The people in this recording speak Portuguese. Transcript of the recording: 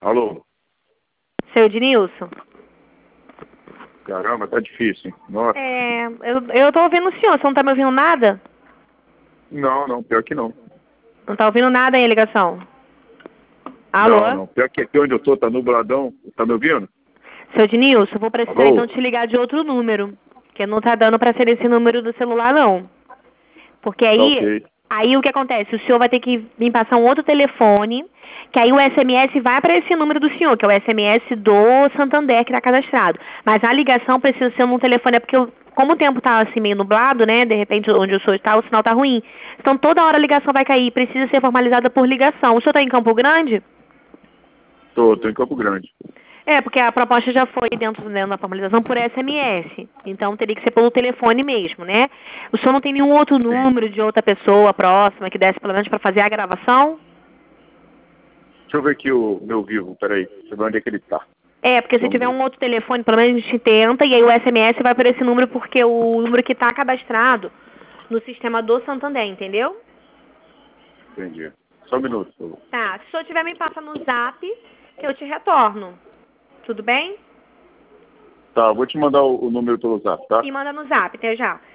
Alô? Seu Ednilson? Caramba, tá difícil, hein? Nossa. Eu tô ouvindo o senhor, você não tá me ouvindo nada? Não, pior que não. Não tá ouvindo nada aí a ligação? Alô? Não, pior que aqui onde eu tô tá nubladão. Tá me ouvindo? Seu Ednilson, vou precisar Alô? então te ligar de outro número, porque não tá dando pra ser esse número do celular não. Porque Tá aí, ok. aí o que acontece? O senhor vai ter que me passar um outro telefone, que aí o SMS vai para esse número do senhor, que é o SMS do Santander que está cadastrado. Mas a ligação precisa ser num telefone, é porque como o tempo tá assim meio nublado, né? De repente onde o senhor está, o sinal tá ruim. Então toda hora a ligação vai cair, precisa ser formalizada por ligação. O senhor está em Campo Grande? Tô em Campo Grande. Porque a proposta já foi dentro da formalização por SMS. Então teria que ser pelo telefone mesmo, né? O senhor não tem nenhum outro Sim. número de outra pessoa próxima que desse pelo menos para fazer a gravação? Deixa eu ver aqui o meu vivo, peraí. Deixa eu ver onde é que ele tá. Porque se Vamos tiver ver. um outro telefone, pelo menos a gente tenta, e aí o SMS vai por esse número, porque o número que está cadastrado no sistema do Santander, entendeu? Entendi. Só um minuto, por favor. Tá, se o senhor tiver, me passa no zap, que eu te retorno. Tudo bem? Tá, vou te mandar o número pelo zap, tá? E manda no zap, até já.